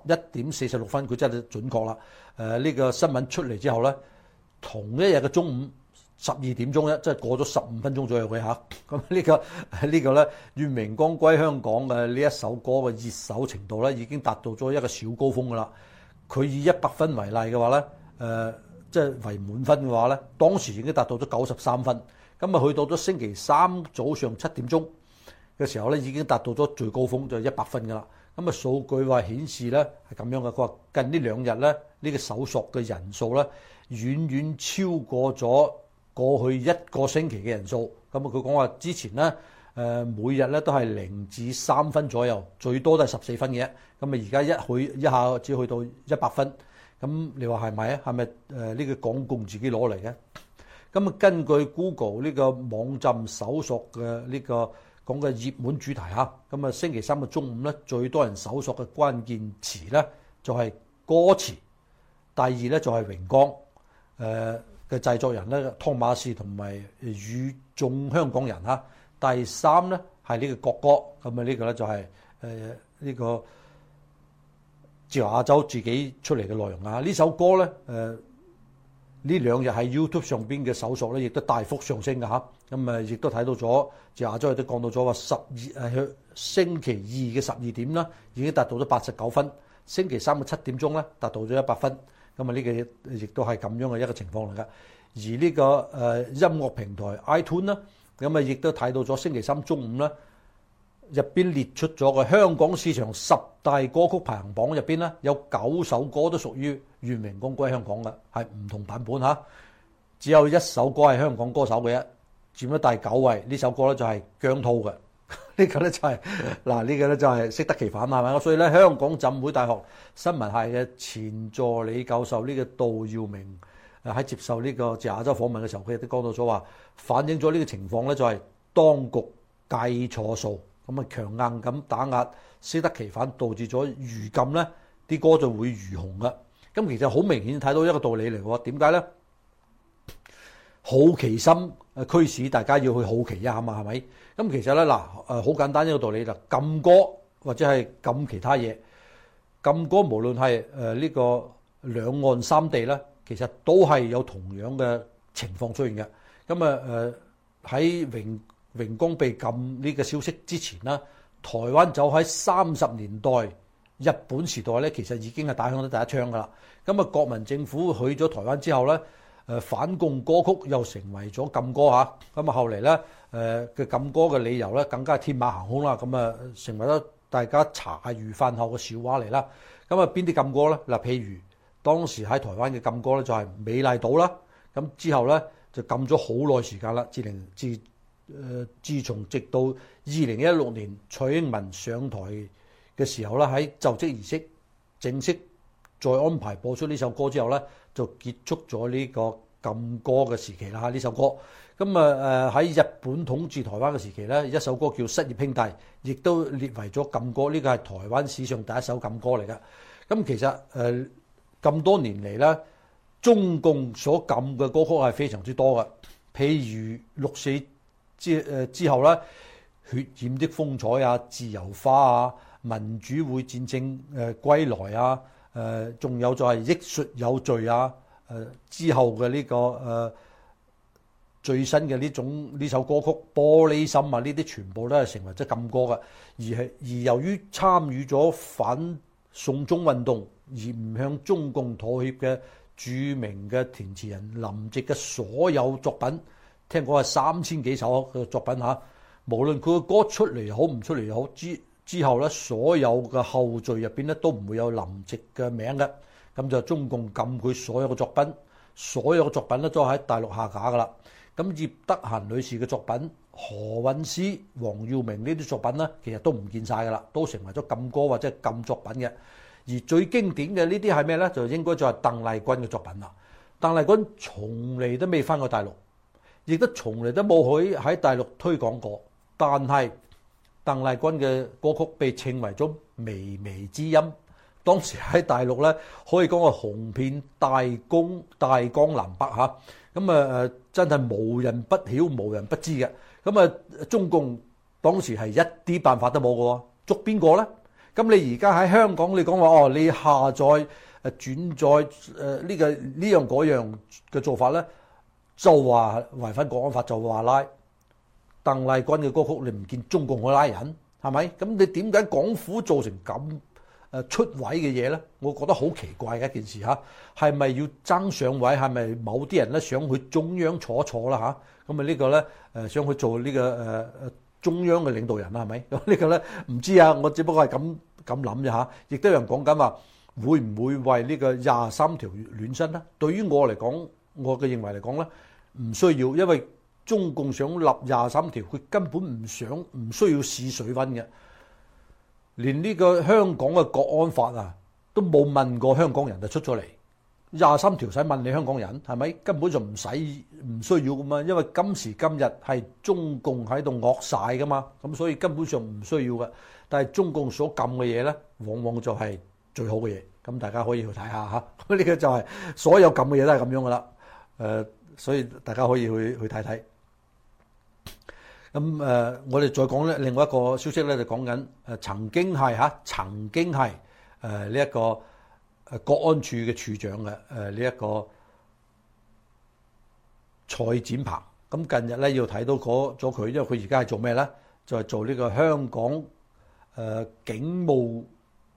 11:46，佢真係準確啦。呢個新聞出嚟之後咧，同一日嘅中午12點鐘咧，即係過咗15分鐘左右嘅嚇。咁呢個咧，願榮光歸香港嘅呢一首歌嘅熱搜程度咧，已經達到咗一個小高峰噶啦。佢以100分為例嘅話咧，即係為滿分嘅話咧，當時已經達到咗93分。咁去到咗星期三早上7點鐘嘅時候咧，已經達到咗最高峰，就係100分噶啦。咁數據話顯示咧係咁樣嘅，佢話近呢2日咧呢個搜索嘅人數咧遠遠超過咗過去1個星期嘅人數。咁佢講話之前咧每日咧都係0至3分左右，最多都係14分嘅。咁而家一下只去到100分。咁你話係咪啊？係咪呢個港共自己攞嚟嘅？咁根據 Google 呢個網站搜索嘅呢個講嘅熱門主題嚇，咁星期三嘅中午咧最多人搜索嘅關鍵詞咧就係歌詞，第二咧就係榮光嘅製作人咧湯馬士同埋與眾香港人嚇，第三咧係呢個國歌。咁呢個咧就係呢個自由亞洲自己出嚟嘅內容啊。呢首歌咧呢2日喺 YouTube 上邊嘅搜索咧，亦都大幅上升嘅嚇。咁亦都睇到咗，自由亞洲亦都講到咗話星期二嘅12點啦，已經達到咗89分；星期三嘅7點鐘咧，達到咗100分。咁呢個亦都係咁樣嘅一個情況嚟㗎。而呢個音樂平台 iTunes 啦，咁亦都睇到咗星期三中午咧，入邊列出咗個香港市場10大歌曲排行榜入邊咧，有9首歌都屬於願榮光歸香港嘅，係唔同版本嚇。只有1首歌係香港歌手嘅啫，佔咗第9位。呢首歌咧就係姜濤嘅。呢個咧就係呢個咧就係適得其反係咪？所以咧，香港浸會大學新聞系嘅前助理教授呢個杜耀明喺接受呢個自由亞洲訪問嘅時候，佢亦都講到咗話，反映咗呢個情況咧就係當局計錯數。咁強硬咁打壓，適得其反，導致咗如今咧啲歌就會如紅嘅。咁其實好明顯睇到一個道理嚟嘅，點解咧？好奇心驅使大家要去好奇一下嘛，係咪？咁其實咧好簡單一個道理，就禁歌或者係禁其他嘢，禁歌無論係呢個兩岸3地咧，其實都係有同樣嘅情況出現嘅。咁喺榮光被禁呢個消息之前啦，台灣就喺30年代日本時代咧，其實已經係打響咗第一槍噶啦。咁國民政府去咗台灣之後咧，反共歌曲又成為咗禁歌嚇。咁後嚟咧嘅禁歌嘅理由咧，更加係天馬行空啦。咁成為咗大家茶餘飯後嘅笑話嚟啦。咁邊啲禁歌咧？嗱，譬如當時喺台灣嘅禁歌咧，就係美麗島啦。咁之後咧就禁咗好耐時間啦，自從直到2016年蔡英文上台嘅時候咧，喺就職儀式正式再安排播出呢首歌之後咧，就結束咗呢個禁歌嘅時期啦。呢首歌咁喺日本統治台灣嘅時期咧，一首歌叫《失業兄弟》，亦都列為咗禁歌。呢個係台灣史上第一首禁歌嚟㗎。咁其實咁多年嚟咧，中共所禁嘅歌曲係非常之多嘅，譬如6.4之後咧，血染的風采啊、自由花啊、民主會戰勝歸來啊、 仲有就係憶述有罪啊，之後嘅呢個最新嘅呢首歌曲《玻璃心》啊，呢啲全部都係成為咗禁歌嘅。而由於參與咗反送中運動而唔向中共妥協嘅著名嘅填詞人林夕嘅所有作品，聽講係3000幾首嘅作品嚇，無論佢嘅歌出嚟好唔出嚟好，之後咧，所有嘅後續入邊咧都唔會有林夕嘅名嘅，咁就中共禁佢所有嘅作品，所有嘅作品咧都喺大陸下架噶啦。咁葉德嫻女士嘅作品、何韻詩、黃耀明呢啲作品咧，其實都唔見晒噶啦，都成為咗禁歌或者係禁作品嘅。而最經典嘅呢啲係咩咧？就應該就係鄧麗君嘅作品啦。鄧麗君從嚟都未翻過大陸，亦都從嚟都冇去喺大陸推廣過，但係鄧麗君嘅歌曲被稱為咗微微之音，當時喺大陸咧可以講係紅遍大江南北嚇，咁真係無人不曉無人不知嘅。咁中共當時係一啲辦法都冇嘅喎，捉邊個咧？咁你而家喺香港你講話你下載轉載呢樣嗰樣嘅做法咧，就話違反國安法，就話拉鄧麗君嘅歌曲，你唔見中共去拉人係咪？咁你點解港府做成咁出位嘅嘢咧？我覺得好奇怪嘅一件事嚇，係咪要爭上位？係咪某啲人咧想去中央坐一坐啦嚇？咁呢個咧想去做呢個中央嘅領導人啦係咪？咁呢個咧唔知啊，我只不過係咁諗啫嚇。亦都有人講緊話，會唔會為呢個23條暖身咧？對於我嚟講，我嘅認為嚟講咧，唔需要，因為中共想立23條，佢根本唔需要試水溫嘅。連呢個香港嘅國安法啊，都冇問過香港人就出咗嚟。23條使問你香港人係咪？根本就唔需要噶嘛，因為今時今日係中共喺度惡晒噶嘛，咁所以根本上唔需要嘅。但係中共所禁嘅嘢咧，往往就係最好嘅嘢。咁大家可以去睇下嚇，呢個就係所有禁嘅嘢都係咁樣噶啦。所以大家可以去睇睇。咁我哋再講咧，另外一個消息咧就講緊曾經係呢一個國安處嘅處長嘅呢一個蔡展鵬。咁近日咧要睇到咗佢，因為佢而家係做咩咧？就係做呢個香港警務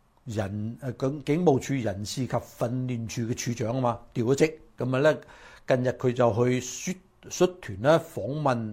處人事及訓練處嘅處長啊嘛，調咗職。咁咧近日佢就去率團咧訪問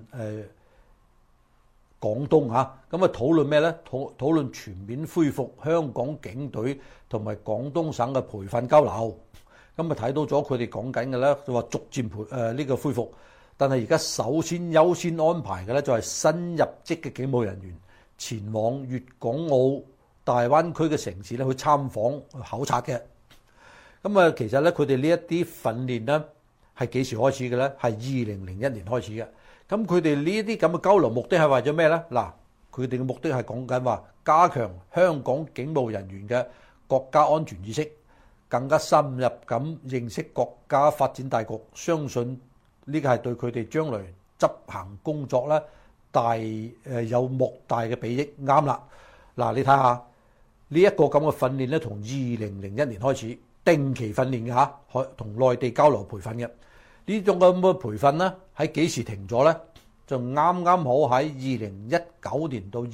廣東嚇，咁討論咩咧？討論全面恢復香港警隊同埋廣東省嘅培訓交流。咁睇到咗佢哋講緊嘅咧，就話逐漸呢個恢復。但係而家首先優先安排嘅咧，就係新入職嘅警務人員前往粵港澳大灣區嘅城市咧去參訪考察嘅。咁其實咧佢哋呢一啲訓練咧係幾時開始嘅咧？係2001年開始嘅。咁佢哋呢啲咁嘅交流目的係為咗咩咧？嗱，佢哋嘅目的係講緊話加強香港警務人員嘅國家安全意識，更加深入咁認識國家發展大局。相信呢個係對佢哋將來執行工作咧有莫大嘅裨益。啱啦，嗱你睇下呢一個咁嘅訓練咧，從2001年開始定期訓練嘅嚇，同內地交流培訓嘅。呢種咁嘅培訓咧，喺幾時停咗咧？就啱啱好喺2019年到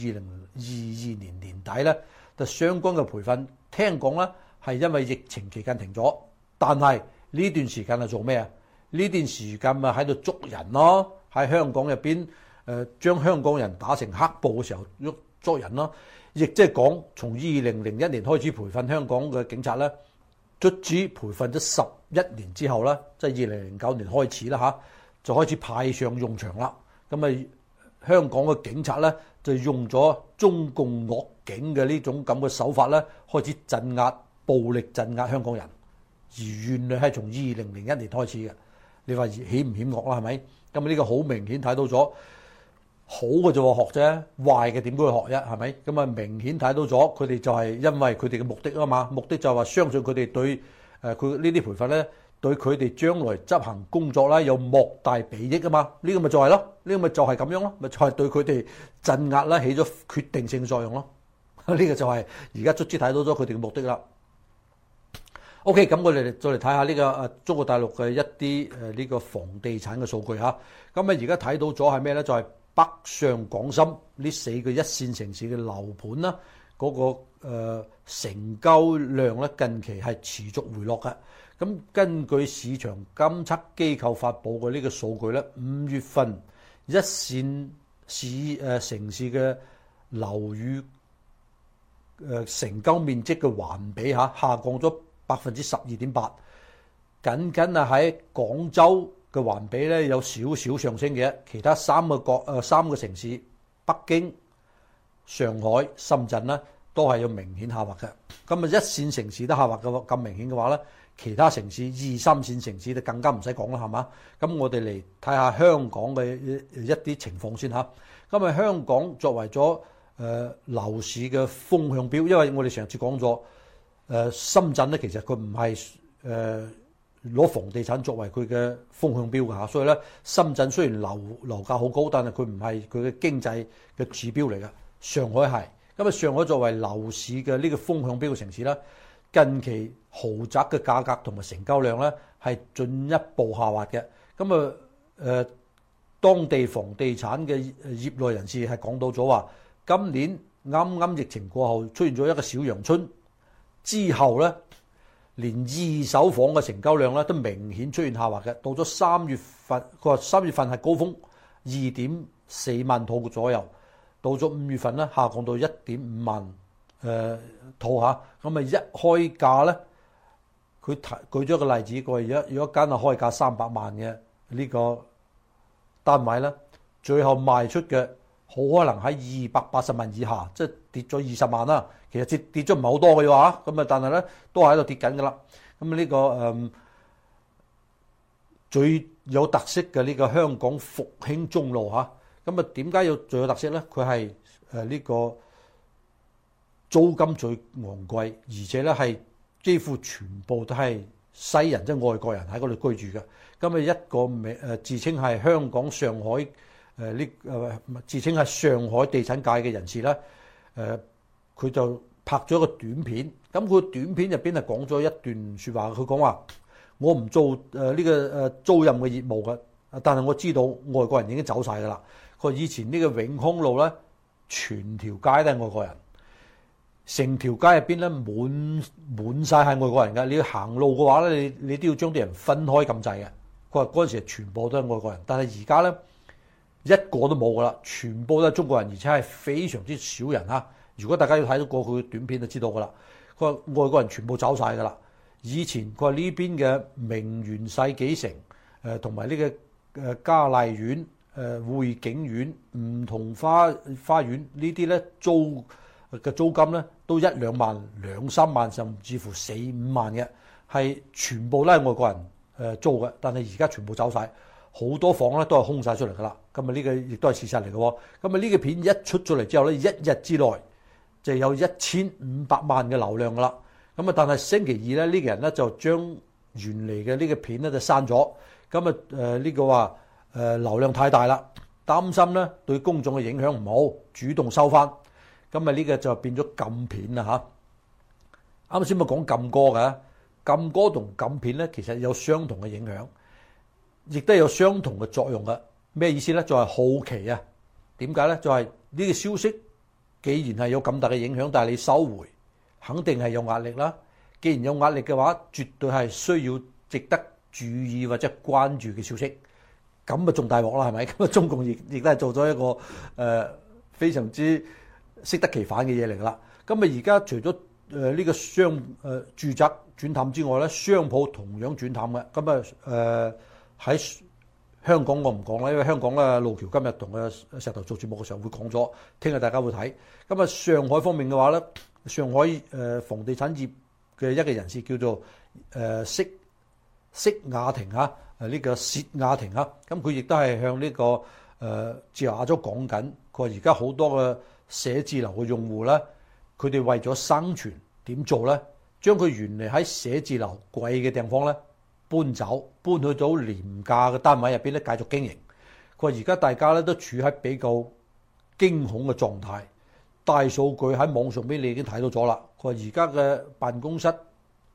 2022年年底咧，就相關嘅培訓聽講咧係因為疫情期間停咗。但係呢段時間係做咩啊？呢段時間咪喺度捉人咯，喺香港入邊將香港人打成黑暴嘅時候捉人咯。亦即係講，從2001年開始培訓香港嘅警察咧，卒之培訓咗11年之後咧，即係2009年開始啦嚇，就開始派上用場啦。咁香港嘅警察咧就用咗中共惡警嘅呢種咁嘅手法咧，開始暴力鎮壓香港人。而原來係從2001年開始嘅，你話險唔險惡啦？係咪？咁呢個好明顯睇到咗，好嘅就話學啫，壞嘅點都會學啫，係咪？咁明顯睇到咗，佢哋就係因為佢哋嘅目的啊嘛，目的就係話相信佢哋對佢呢啲培訓咧，對佢哋將來執行工作啦有莫大裨益啊嘛。呢個咪就係咯，呢個咪就係咁樣咯，咪就係對佢哋鎮壓啦起咗決定性作用咯。呢個就係而家卒之睇到咗佢哋嘅目的啦。 OK， 咁我哋再嚟睇下呢個中國大陸嘅一啲呢個房地產嘅數據嚇。咁而家睇到咗係咩咧？就係北上廣深呢4個一線城市嘅樓盤啦，嗰個成交量咧近期係持續回落嘅。咁根據市場監測機構發布嘅呢個數據咧，5月份一線城市嘅樓宇成交面積嘅環比下降咗12.8%，僅係喺廣州嘅環比咧有少少上升嘅，其他三個城市北京、上海、深圳咧都係有明顯下滑嘅。咁一線城市都下滑嘅咁明顯嘅話咧，其他城市2、3線城市就更加唔使講啦，係嘛？咁我哋嚟睇下香港嘅一啲情況先嚇。咁香港作為咗樓市嘅風向標，因為我哋上次講咗深圳咧，其實佢唔係攞房地產作為佢嘅風向標㗎嚇，所以咧深圳雖然樓價好高，但係佢唔係佢嘅經濟嘅指標嚟㗎。上海係，咁上海作為樓市嘅呢個風向標嘅城市咧，近期豪宅嘅價格同埋成交量咧係進一步下滑嘅。咁當地房地產嘅業內人士係講到咗話，今年啱啱疫情過後出現咗一個小陽春之後咧，連二手房嘅成交量咧都明顯出現下滑嘅。到咗3月份，佢話3月份係高峰2.4萬套左右，到咗5月份咧下降到1.5萬套嚇。咁一開價咧，佢舉咗個例子，佢話如果間係開價300萬嘅呢個單位咧，最後賣出嘅好可能喺280萬以下，即係跌咗20萬啦。其實跌咗唔係好多嘅話，咁但係咧都係喺度跌緊㗎啦。咁呢個最有特色嘅呢個香港復興中路嚇，咁點解最有特色咧？佢係呢個租金最昂貴，而且咧係幾乎全部都係西人，即係外國人喺嗰度居住嘅。咁一個自稱係香港、上海自稱係上海地產界嘅人士咧，佢就拍咗一個短片。咁佢短片入邊係講咗一段説話，佢講話我唔做呢個租賃嘅業務嘅，但係我知道外國人已經走晒㗎啦。佢話以前呢個永康路咧，全條街都係外國人，成條街入邊咧滿晒係外國人㗎。你要行路嘅話咧，你都要將啲人分開咁滯嘅。佢話嗰陣時全部都係外國人，但係而家咧一個都冇㗎啦，全部都係中國人，而且係非常之少人嚇。如果大家要睇到過去嘅短片就知道㗎啦。佢話外國人全部走晒㗎啦。以前佢話呢邊嘅名園世紀城同埋呢個嘉麗苑、匯景苑、梧桐花園呢啲咧租金咧都1、2萬、2、3萬，甚至乎4、5萬嘅，係全部都係外國人租嘅。但係而家全部走晒，好多房咧都係空晒出嚟㗎啦。咁呢個亦都係事實嚟嘅喎。咁呢個片一出咗嚟之後咧，一日之內就有1500萬嘅流量㗎啦。咁但係星期二咧，呢個人咧就將原嚟嘅呢個片咧就刪咗。咁呢個話流量太大啦，擔心咧對公眾嘅影響唔好，主動收翻。咁呢個就變咗禁片啦嚇。啱先咪講禁歌嘅，禁歌同禁片咧其實有相同嘅影響，亦都有相同嘅作用嘅。咩意思咧？就係好奇啊。點解咧？就係呢個消息既然係有咁大嘅影響，但係你收回，肯定係有壓力啦。既然有壓力嘅話，絕對係需要值得注意或者關注嘅消息。咁啊仲大鑊啦，係咪？咁啊中共亦都係做咗一個非常之適得其反嘅嘢嚟㗎啦。咁啊而家除咗呢個住宅轉淡之外咧，商鋪同樣轉淡嘅。咁啊喺香港我唔講啦，因為香港咧路橋今日同石頭做節目嘅時候會講咗，聽日大家會睇。咁啊上海方面嘅話咧，上海房地產業嘅一個人士叫做釋雅婷嚇，呢個薛雅婷嚇，咁佢亦都係向呢個自由亞洲講緊，佢話而家好多嘅寫字樓嘅用戶咧，佢哋為咗生存點做咧？將佢原嚟喺寫字樓貴嘅地方咧搬走，搬去到廉價嘅單位入邊咧繼續經營。佢話而家大家咧都處喺比較驚恐嘅狀態，大數據喺網上邊你已經睇到咗啦。佢話而家嘅辦公室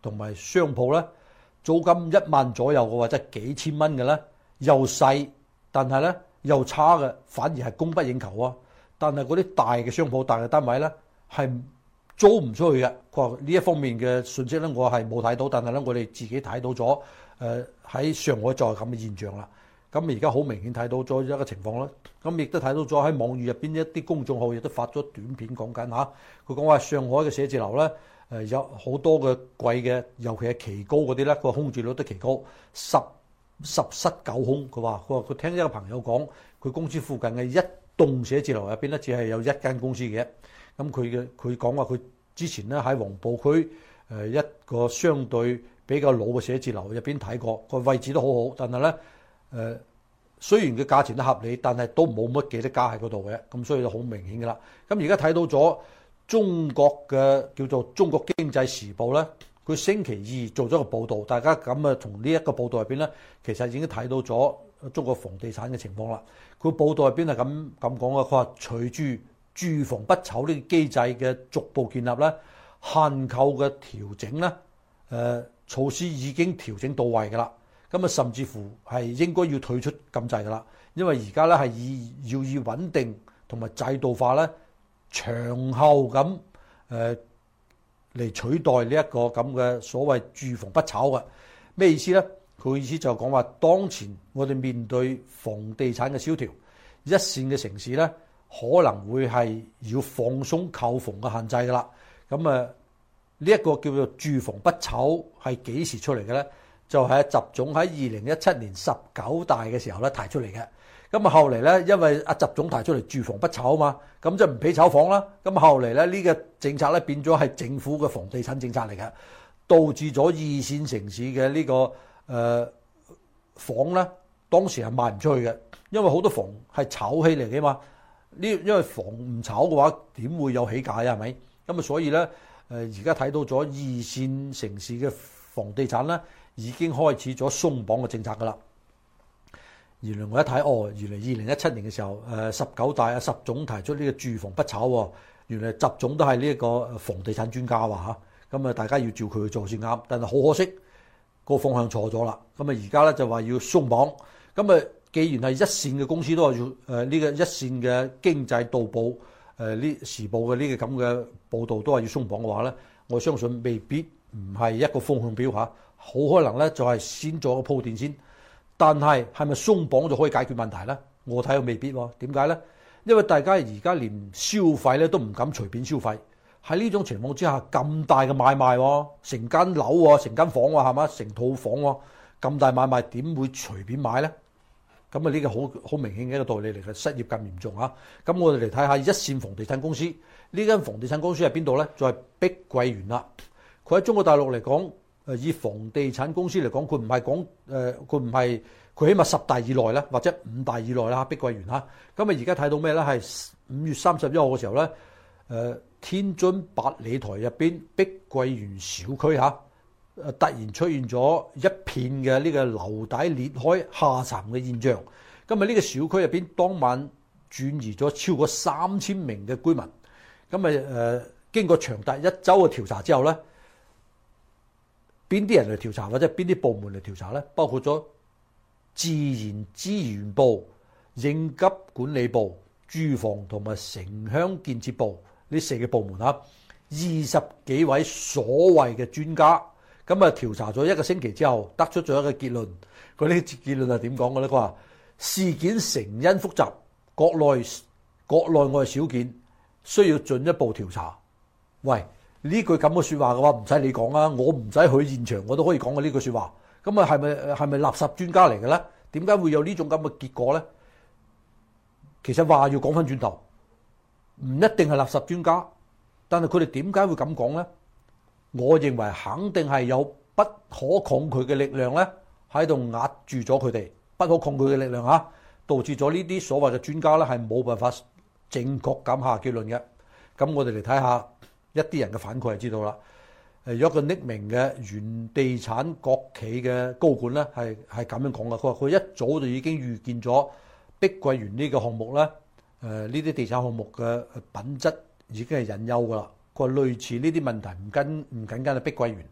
同埋商鋪咧，租金1萬左右嘅或者幾千蚊嘅咧，又細，但係咧又差嘅，反而係供不應求啊！但係嗰啲大嘅商鋪、大嘅單位咧，係租唔出去嘅。佢話呢一方面嘅信息咧，我係冇睇到，但係咧我哋自己睇到咗。喺上海就係咁嘅現象啦。咁而家好明顯睇到咗一個情況啦。咁亦都睇到咗喺網易入邊一啲公眾號亦都發咗短片講緊嚇。佢講話上海嘅寫字樓咧，有好多嘅貴嘅，尤其係奇高嗰啲咧，個空置率都奇高，十室九空。佢話佢聽一個朋友講，佢公司附近嘅一棟寫字樓入邊咧，只係有一間公司嘅。咁佢講話佢之前咧喺黃埔區一個相對比較老嘅寫字樓入邊睇過，個位置都好好，但係咧雖然嘅價錢都合理，但係都冇乜幾多家喺嗰度嘅，咁所以就好明顯㗎啦。咁而家睇到咗中國嘅叫做《中國經濟時報》咧，佢星期二做咗個報導，大家咁啊從呢一個報導入邊咧，其實已經睇到咗中國房地產嘅情況啦。佢報導入邊係咁講嘅，佢話隨住住房不炒呢個機制嘅逐步建立咧，限購嘅調整咧，措施已經調整到位㗎啦。咁啊，甚至乎係應該要退出禁制㗎啦，因為而家咧係要以穩定同埋制度化咧，長後咁嚟取代呢一個咁嘅所謂住房不炒嘅咩意思咧？佢意思就係講話，當前我哋面對房地產嘅蕭條，一線嘅城市咧可能會係要放鬆購房嘅限制㗎啦。咁呢一個叫做住房不炒係幾時出嚟嘅咧？就係習總喺2017年19大嘅時候咧提出嚟嘅。咁啊後嚟咧，因為阿習總提出嚟住房不炒啊嘛，咁就唔俾炒房啦。咁後嚟咧呢個政策咧變咗係政府嘅房地產政策嚟嘅，導致咗二線城市嘅呢個房咧當時係賣唔出去嘅，因為好多房係炒起嚟嘅嘛。因為房唔炒嘅話，點會有起價啊？係咪？咁啊所以咧而家睇到咗二線城市嘅房地產咧，已經開始咗鬆綁嘅政策㗎啦。原來我一睇，原來2017年嘅時候，19大阿習總提出呢個住房不炒喎。原來習總都係呢一個房地產專家喎嚇。咁啊，大家要照佢去做先啱。但係好可惜，個方向錯咗啦。咁啊，而家咧就話要鬆綁。咁啊，既然係一線嘅公司都係要呢個一線嘅經濟導報呢時報嘅呢個咁嘅報導都係要鬆綁嘅話咧，我相信未必唔係一個風向標嚇。好可能咧就係先做個鋪墊先，但係咪鬆綁就可以解決問題咧？我睇又未必喎。點解咧？因為大家而家連消費咧都唔敢隨便消費。喺呢種情況之下，咁大嘅買賣喎，成間樓喎，成間房喎，係嘛？成套房喎，咁大買賣點會隨便買咧？咁啊呢個好明顯嘅一個道理嚟嘅，失業咁嚴重啊！咁我哋嚟睇下一線房地產公司，呢間房地產公司喺邊度咧？就係碧桂園啦。佢喺中國大陸嚟講，以房地產公司嚟講，佢唔係講佢起碼10大以內咧，或者5大以內啦。碧桂園嚇，咁啊而家睇到咩咧？係5月31號嘅時候咧，天津八里台入邊碧桂園小區嚇，突然出現咗一片嘅呢個樓底裂開下沉嘅現象。咁啊呢個小區入邊當晚轉移咗超過3000名嘅居民。咁經過長達1週嘅調查之後咧，邊啲人嚟調查或者邊啲部門嚟調查咧？包括咗自然資源部、應急管理部、住房同埋城鄉建設部呢4個部門啊，20幾位所謂嘅專家，咁啊調查咗1個星期之後，得出咗一個結論。佢呢個結論係點講嘅咧？佢話事件成因複雜，國內外小件，需要進一步調查。喂！呢句咁嘅説話嘅話，唔使你講啊，我唔使去現場，我都可以講嘅呢句説話。咁啊，係咪垃圾專家嚟嘅咧？點解會有呢種咁嘅結果咧？其實話要講翻轉頭，唔一定係垃圾專家，但係佢哋點解會咁講咧？我認為肯定係有不可抗拒嘅力量咧，喺度壓住咗佢哋。不可抗拒嘅力量嚇，導致咗呢啲所謂嘅專家咧係冇辦法正確咁下結論嘅。咁我哋嚟睇下。一啲人嘅反饋就知道啦。有一個匿名嘅原地產國企嘅高管咧，係咁樣講嘅。佢話佢一早就已經預見咗碧桂園呢個項目咧，呢啲地產項目嘅品質已經係隱憂㗎啦。佢話類似呢啲問題唔僅僅係碧桂園，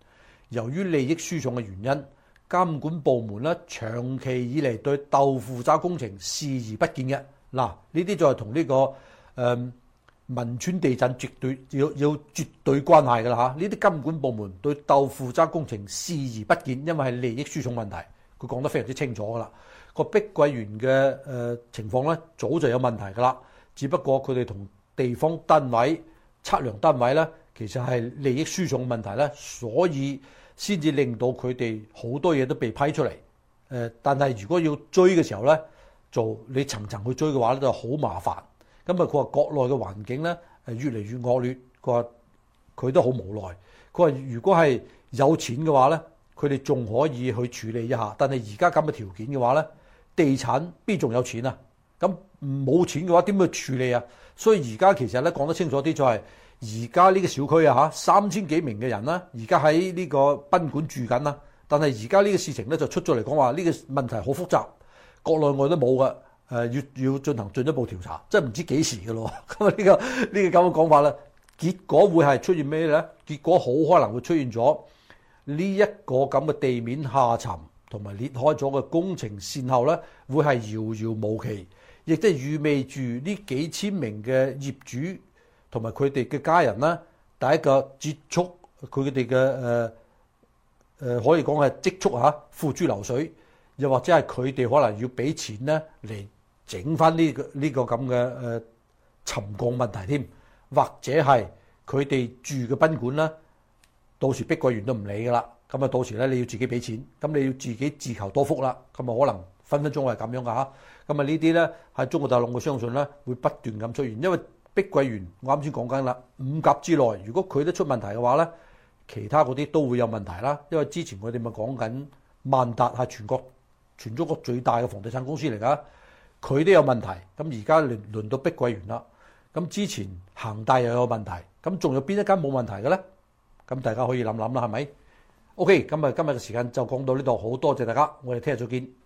由於利益輸送嘅原因，監管部門咧長期以嚟對豆腐渣工程視而不見嘅。嗱，呢啲就係同呢個汶川地震絕對要絕對關係㗎啦嚇。呢啲監管部門對豆腐渣工程視而不見，因為係利益輸送問題，佢講得非常之清楚㗎啦。個碧桂園嘅情況咧早就有問題㗎啦，只不過佢哋同地方單位、測量單位咧，其實係利益輸送問題咧，所以先至令到佢哋好多嘢都被批出嚟。但係如果要追嘅時候咧，你層層去追嘅話咧，就好麻煩。咁啊，佢話國內嘅環境咧越嚟越惡劣，佢話佢都好無奈。佢話如果係有錢嘅話咧，佢哋仲可以去處理一下。但係而家咁嘅條件嘅話咧，地產邊仲有錢啊？咁冇錢嘅話點去處理啊？所以而家其實咧講得清楚啲，就係而家呢個小區啊嚇，3000幾名嘅人啦，而家喺呢個賓館住緊啦。但係而家呢個事情咧就出咗嚟講話，呢個問題好複雜，國內外都冇㗎。要進行進一步調查，即係唔知幾時嘅咯。咁啊呢個咁嘅講法咧，結果會係出現咩咧？結果好可能會出現咗呢一個咁嘅地面下沉同埋裂開咗嘅工程線後咧，會係遙遙無期，亦即係意味住呢幾千名嘅業主同埋佢哋嘅家人咧，第一個結束佢哋嘅可以講係積蓄嚇，付諸流水，又或者係佢哋可能要俾錢咧嚟整翻呢個咁嘅沉降問題添，或者係佢哋住嘅賓館咧，到時碧桂園都唔理噶啦。咁啊，到時咧你要自己俾錢，咁你要自己自求多福啦。咁啊，可能分分鐘係咁樣噶嚇。咁啊，呢啲咧喺中國大陸，我相信咧會不斷咁出現，因為碧桂園我啱先講緊啦，5甲之內，如果佢都出問題嘅話咧，其他嗰啲都會有問題啦。因為之前我哋咪講緊萬達係全中國最大嘅房地產公司嚟㗎。佢都有問題，咁而家輪到碧桂園啦。咁之前恒大又有問題，咁仲有邊一間冇問題嘅咧？咁大家可以諗諗啦，係咪？OK，咁啊今日嘅時間就講到呢度，好多謝大家，我哋聽日再見。